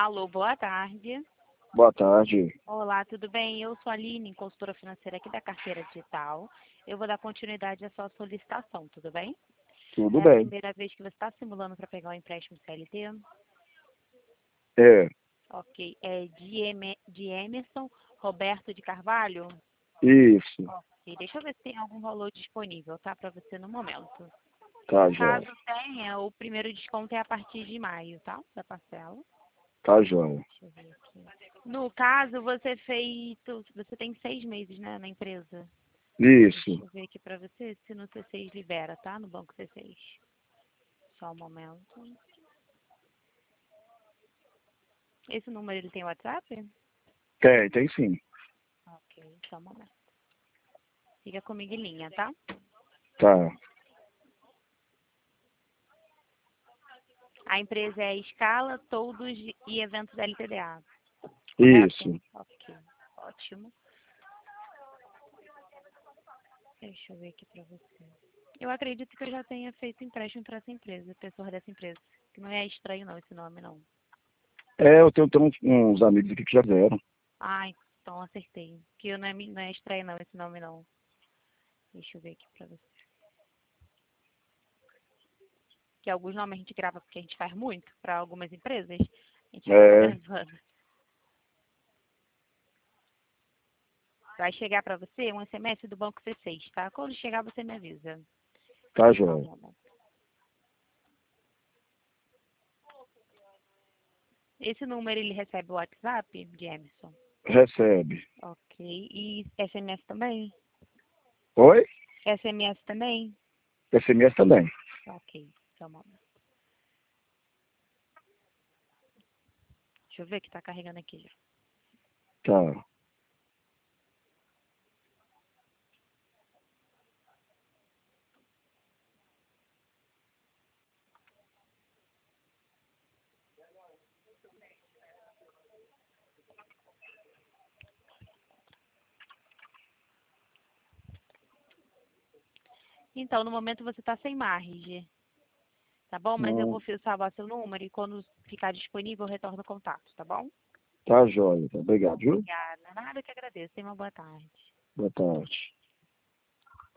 Alô, boa tarde. Boa tarde. Olá, tudo bem? Eu sou a Aline, consultora financeira aqui da Carteira Digital. Eu vou dar continuidade à sua solicitação, tudo bem? Tudo É a bem. primeira vez que você está simulando para pegar o empréstimo CLT? É, Ok. É de Emerson Roberto de Carvalho? isso. Ok. Deixa eu ver se tem algum valor disponível, tá? Para você no momento. Tá, Caso joia. tenha, o primeiro desconto é a partir de maio, tá? Da parcela. Tá, joia. Deixa eu ver aqui. No caso, você tem 6 meses, né, na empresa. Deixa Isso. eu ver aqui pra você se no C6 libera, tá? No banco C6. Só um momento. Esse número ele tem WhatsApp? Tem sim. Ok, só um momento. Fica comigo em linha, tá? Tá. A empresa é Escala, Todos e Eventos LTDA, correto? Isso. Ok, ótimo. Deixa eu ver aqui pra você. Eu acredito que eu já tenha feito empréstimo para essa empresa, pessoa dessa empresa. Que não é estranho não esse nome, não. Eu tenho uns amigos aqui que já fizeram. Ah, então acertei. Que não é estranho não esse nome, não. Deixa eu ver aqui pra você. Que alguns nomes a gente grava porque a gente faz muito para algumas empresas. A gente acaba É, gravando. Vai chegar para você um SMS do Banco C6, tá? Quando chegar, você me avisa. tá, Só um joia. momento. Esse número, ele recebe o WhatsApp de Emerson? Recebe. Ok. E SMS também? Oi? SMS também? SMS também. Ok. Só um momento. Deixa eu ver que tá carregando aqui já. Tá. Então, no momento você tá sem margem, tá bom? Mas eu Hum, vou salvar seu número e quando ficar disponível eu retorno o contato, tá bom? tá, joia. Obrigado, viu? Obrigada. Nada que agradeço. Tenha uma boa tarde. Boa tarde.